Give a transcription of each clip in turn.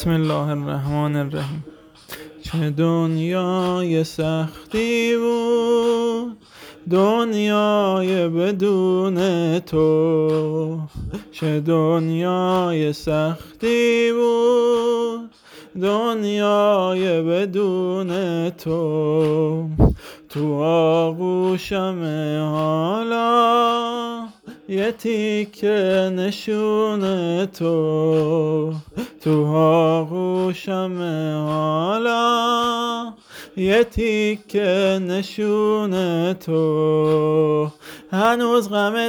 بسم الله الرحمن الرحیم. چه دنیای سختی بود دنیای بدون تو، چه دنیای سختی بود دنیای بدون تو. تو آغوشم حالا یه تیکه نشون تو، تو آغوشم حالا یه تیکه نشون تو. هنوز غمت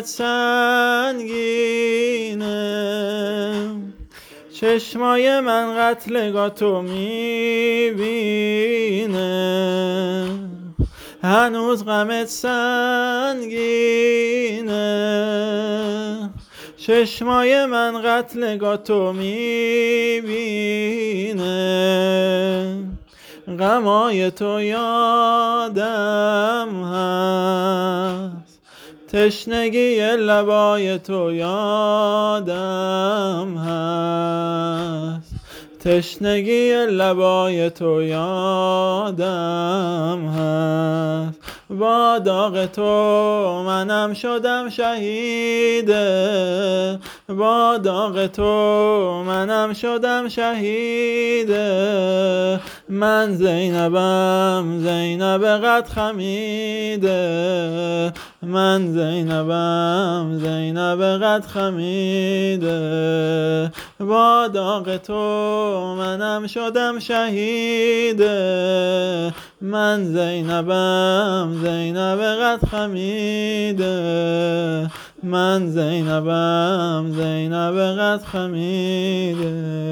سنگینه، چشمای من قتلگاه تو میبینه. هنوز غمت سنگینه، چشمای من قتلگاه تو میبینه. غمای تو یادم هست، تشنگی لبای تو یادم هست، تشنگی لبای تو یادم هست. با داغ تو منم شدم شهیده، با داغ تو منم شدم شهیده. من زینبم زینب قد خمیده، من زینبم زینب قد خمیده. با داغ تو منم شدم شهیده، من زینبم زینب قد خمیده، من زینبم زینب قد خمیده.